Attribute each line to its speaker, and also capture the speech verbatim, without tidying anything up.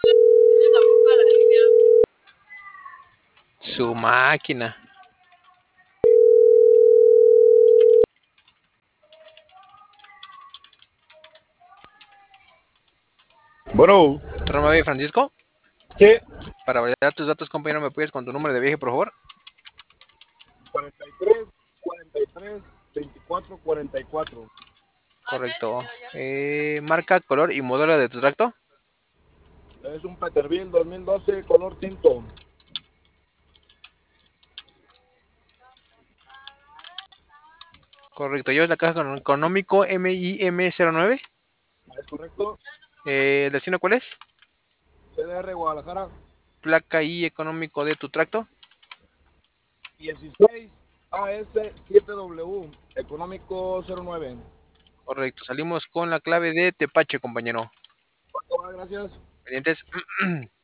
Speaker 1: Su máquina.
Speaker 2: Bueno,
Speaker 1: Roma Francisco,
Speaker 2: sí,
Speaker 1: para validar tus datos, compañero, ¿me puedes con tu número de viaje, por favor?
Speaker 2: cuarenta y tres, cuarenta y tres, veinticuatro, cuarenta y cuatro.
Speaker 1: Correcto. Eh, marca, color y modelo de tu tracto.
Speaker 2: Es un Peterbilt dos mil doce color tinto.
Speaker 1: Correcto. Llevas la caja con económico M I M cero nueve.
Speaker 2: ¿Es correcto?
Speaker 1: Eh, ¿el destino cuál es?
Speaker 2: C D R Guadalajara.
Speaker 1: Placa y económico de tu tracto.
Speaker 2: dieciséis A S siete W. Económico cero nueve.
Speaker 1: Correcto. Salimos con la clave de Tepache, compañero.
Speaker 2: ¿Cuánto va? Gracias.
Speaker 1: Pendientes.